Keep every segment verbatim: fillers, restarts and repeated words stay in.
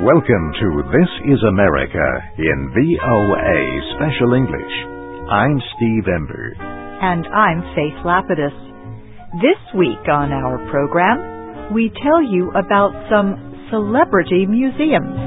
Welcome to This is America in V O A Special English. I'm Steve Ember. And I'm Faith Lapidus. This week on our program, we tell you about some celebrity museums.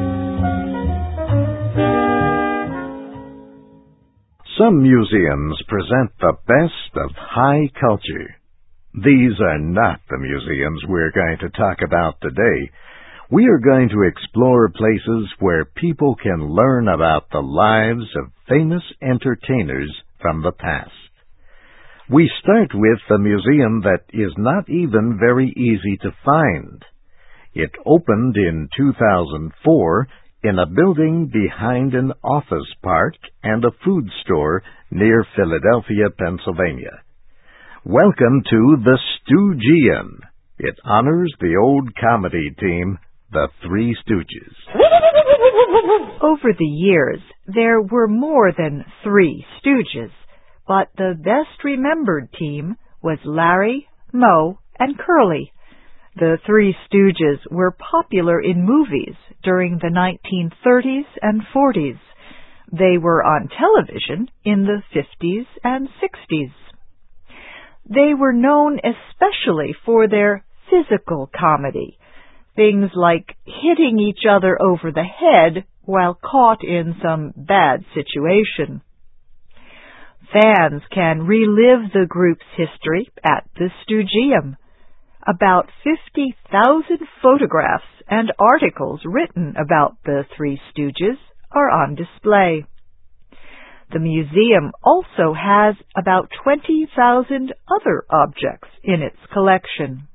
Some museums present the best of high culture. These are not the museums we're going to talk about today. We are going to explore places where people can learn about the lives of famous entertainers from the past. We start with a museum that is not even very easy to find. It opened in two thousand four in a building behind an office park and a food store near Philadelphia, Pennsylvania. Welcome to the Stoogeum. It honors the old comedy team, the Three Stooges. Over the years, there were more than three Stooges, but the best-remembered team was Larry, Moe, and Curly. The Three Stooges were popular in movies during the nineteen thirties and forties. They were on television in the fifties and sixties. They were known especially for their physical comedy, things like hitting each other over the head while caught in some bad situation. Fans can relive the group's history at the Stoogeum. About fifty thousand photographs and articles written about the Three Stooges are on display. The museum also has about twenty thousand other objects in its collection.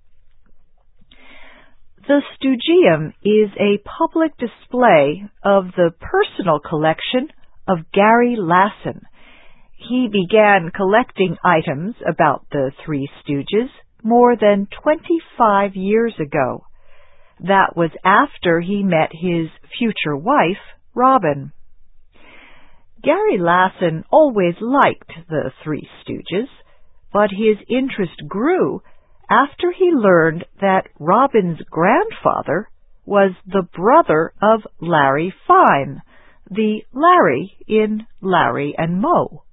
The Stoogeum is a public display of the personal collection of Gary Lassen. He began collecting items about the Three Stooges more than twenty-five years ago. That was after he met his future wife, Robin. Gary Lassen always liked the Three Stooges, but his interest grew after he learned that Robin's grandfather was the brother of Larry Fine, the Larry in Larry and Moe.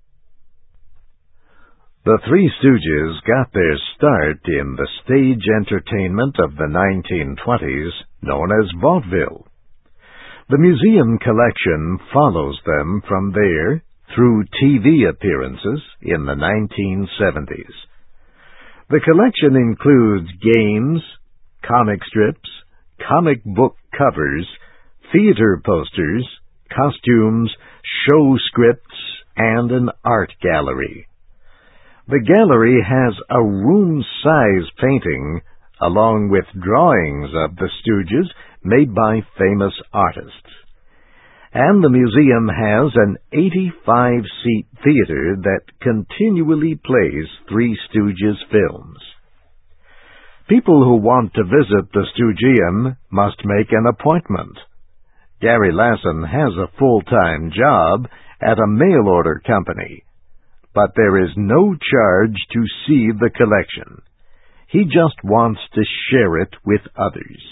The Three Stooges got their start in the stage entertainment of the nineteen twenties known as vaudeville. The museum collection follows them from there through T V appearances in the nineteen seventies. The collection includes games, comic strips, comic book covers, theater posters, costumes, show scripts, and an art gallery. The gallery has a room-size painting along with drawings of the Stooges made by famous artists. And the museum has an eighty-five seat theater that continually plays Three Stooges films. People who want to visit the Stoogeum must make an appointment. Gary Lassen has a full-time job at a mail-order company, but there is no charge to see the collection. He just wants to share it with others.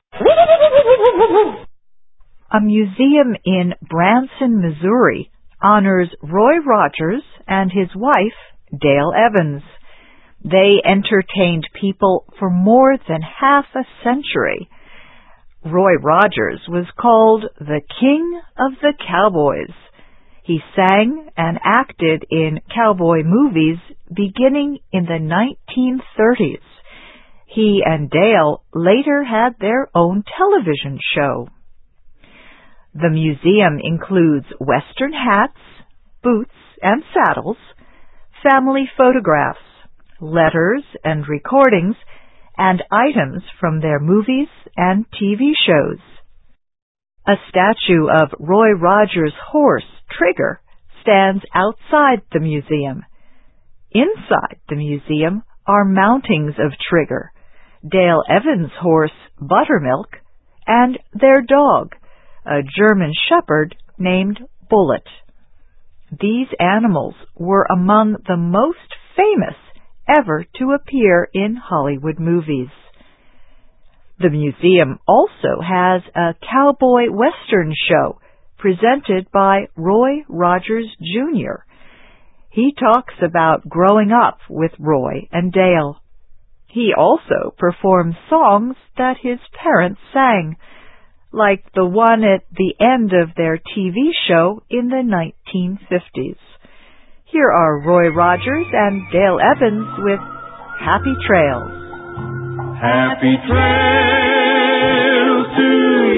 A museum in Branson, Missouri, honors Roy Rogers and his wife, Dale Evans. They entertained people for more than half a century. Roy Rogers was called the King of the Cowboys. He sang and acted in cowboy movies beginning in the nineteen thirties. He and Dale later had their own television show. The museum includes Western hats, boots and saddles, family photographs, letters and recordings, and items from their movies and T V shows. A statue of Roy Rogers' horse, Trigger, stands outside the museum. Inside the museum are mountings of Trigger, Dale Evans' horse, Buttermilk, and their dog, a German shepherd named Bullet. These animals were among the most famous ever to appear in Hollywood movies. The museum also has a cowboy western show presented by Roy Rogers, Junior He talks about growing up with Roy and Dale. He also performs songs that his parents sang, like the one at the end of their T V show in the nineteen fifties. Here are Roy Rogers and Dale Evans with Happy Trails. Happy trails to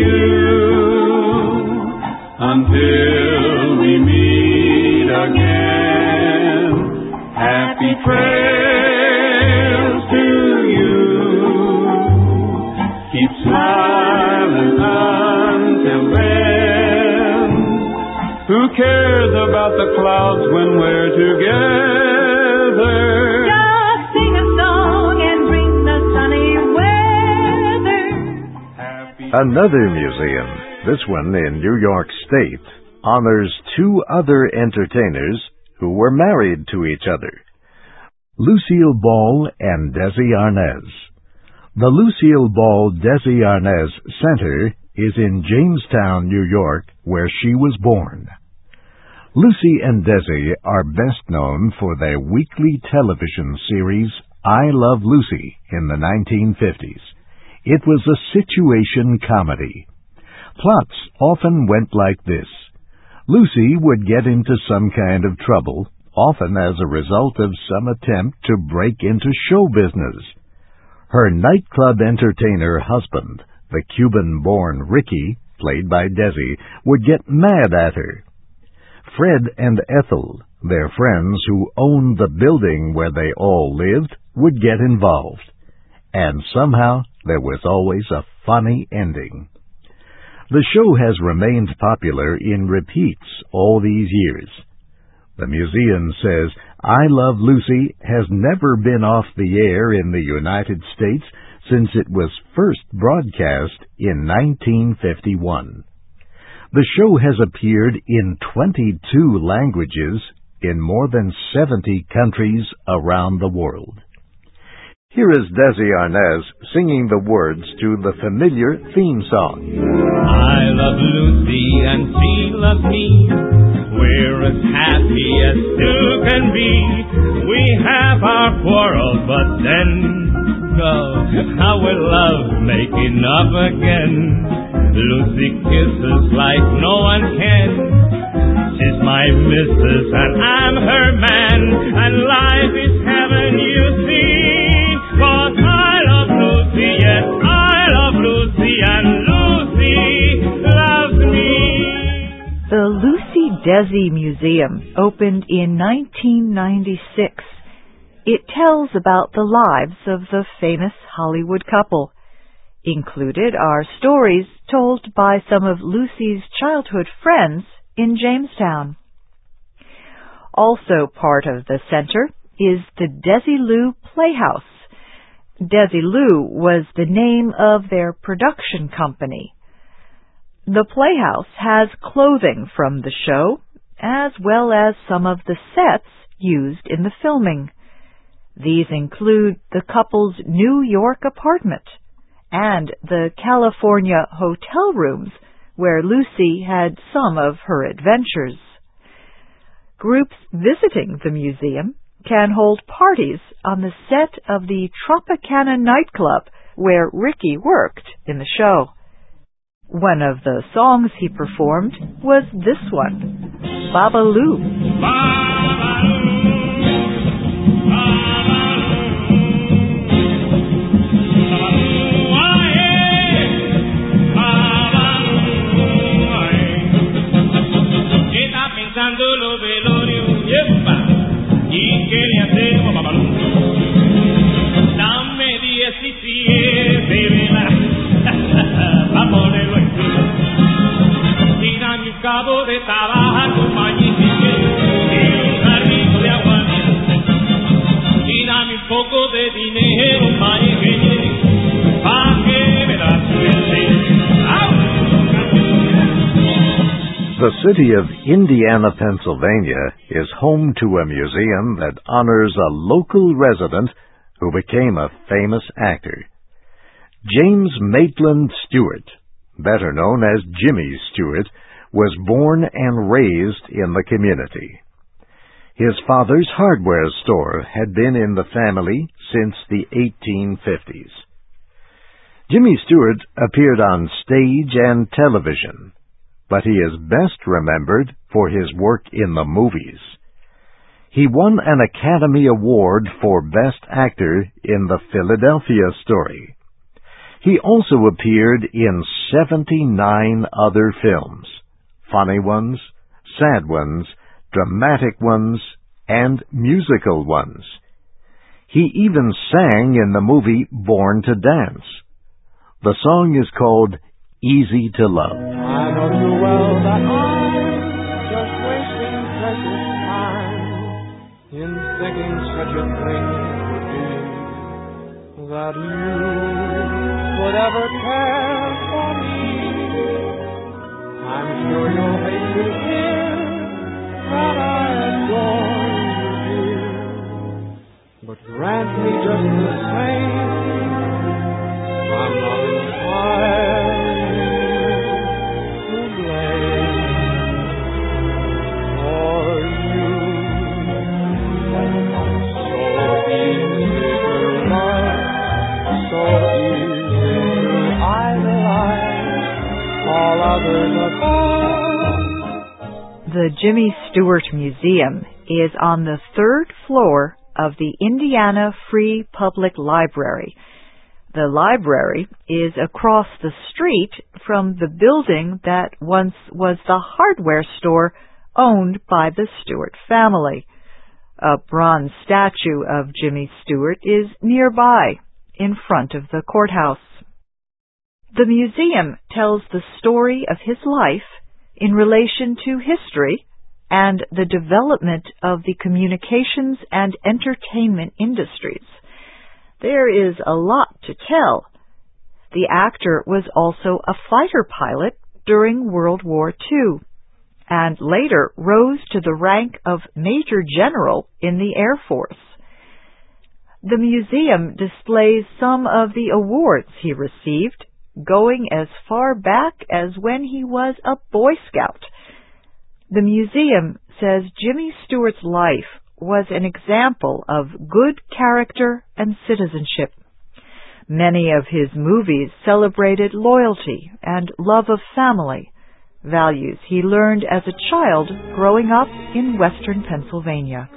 you until we meet again. Happy trails to you. Keep smiling until then. Who cares about the clouds when we're together? Just sing a song and bring the sunny weather. Happy Another museum, this one in New York State, honors two other entertainers who were married to each other, Lucille Ball and Desi Arnaz. The Lucille Ball Desi Arnaz Center is in Jamestown, New York, where she was born. Lucy and Desi are best known for their weekly television series, I Love Lucy, in the nineteen fifties. It was a situation comedy. Plots often went like this. Lucy would get into some kind of trouble, often as a result of some attempt to break into show business. Her nightclub entertainer husband, the Cuban-born Ricky, played by Desi, would get mad at her. Fred and Ethel, their friends who owned the building where they all lived, would get involved. And somehow there was always a funny ending. The show has remained popular in repeats all these years. The museum says I Love Lucy has never been off the air in the United States since it was first broadcast in nineteen fifty-one. The show has appeared in twenty-two languages in more than seventy countries around the world. Here is Desi Arnaz singing the words to the familiar theme song. I love Lucy and she loves me. We're as happy as two can be. We have our quarrels, but then, oh, how we love making up again. Lucy kisses like no one can. She's my missus and I'm her man, and life is heaven, you see. 'Cause I love Lucy, yes, I love Lucy, and Lucy loves me. The Lucy Desi Museum opened in nineteen ninety-six. It tells about the lives of the famous Hollywood couple. Included are stories told by some of Lucy's childhood friends in Jamestown. Also part of the center is the Desilu Playhouse. Desilu was the name of their production company. The Playhouse has clothing from the show, as well as some of the sets used in the filming. These include the couple's New York apartment and the California hotel rooms where Lucy had some of her adventures. Groups visiting the museum can hold parties on the set of the Tropicana nightclub where Ricky worked in the show. One of the songs he performed was this one, Babaloo. De trabajar con mañique y un carrito de agua y dame un poco de dinero mañique pa' que me das The city of Indiana, Pennsylvania is home to a museum that honors a local resident who became a famous actor. James Maitland Stewart, better known as Jimmy Stewart, was born and raised in the community. His father's hardware store had been in the family since the eighteen fifties. Jimmy Stewart appeared on stage and television, but he is best remembered for his work in the movies. He won an Academy Award for Best Actor in The Philadelphia Story. He also appeared in seventy-nine other films, funny ones, sad ones, dramatic ones, and musical ones. He even sang in the movie Born to Dance. The song is called Easy to Love. I know too well that I'm just wasting precious time in thinking such a thing could be, that you would ever care for me. I'm sure you'll hate to hear that I adore you, dear, but grant me just the same, I'm not entirely to blame for you. So easy to love, so easy to idolize all others above. The Jimmy Stewart Museum is on the third floor of the Indiana Free Public Library. The library is across the street from the building that once was the hardware store owned by the Stewart family. A bronze statue of Jimmy Stewart is nearby, in front of the courthouse. The museum tells the story of his life in relation to history and the development of the communications and entertainment industries. There is a lot to tell. The actor was also a fighter pilot during World War Two, and later rose to the rank of Major General in the Air Force. The museum displays some of the awards he received, going as far back as when he was a Boy Scout. The museum says Jimmy Stewart's life was an example of good character and citizenship. Many of his movies celebrated loyalty and love of family, values he learned as a child growing up in western Pennsylvania.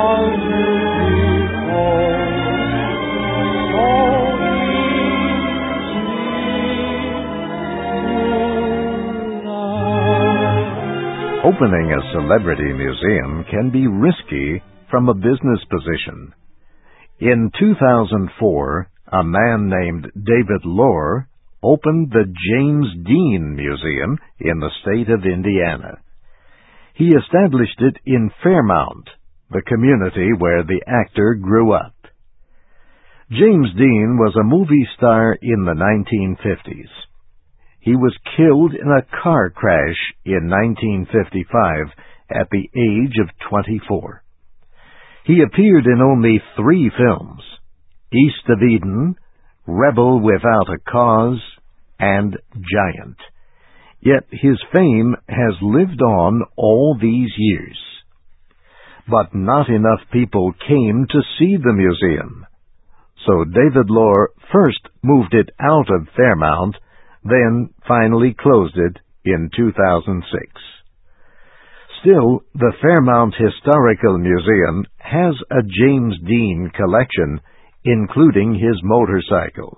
Opening a celebrity museum can be risky from a business position. In two thousand four, a man named David Lohr opened the James Dean Museum in the state of Indiana. He established it in Fairmount, the community where the actor grew up. James Dean was a movie star in the nineteen fifties. He was killed in a car crash in nineteen fifty-five at the age of twenty-four. He appeared in only three films: East of Eden, Rebel Without a Cause, and Giant. Yet his fame has lived on all these years. But not enough people came to see the museum. So David Lohr first moved it out of Fairmount, then finally closed it in two thousand six. Still, the Fairmount Historical Museum has a James Dean collection, including his motorcycle.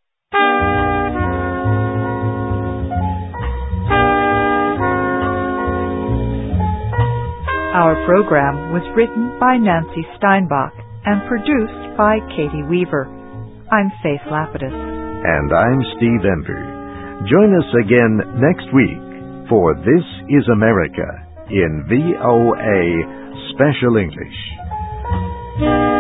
Our program was written by Nancy Steinbach and produced by Katie Weaver. I'm Faith Lapidus. And I'm Steve Ember. Join us again next week for This is America in V O A Special English.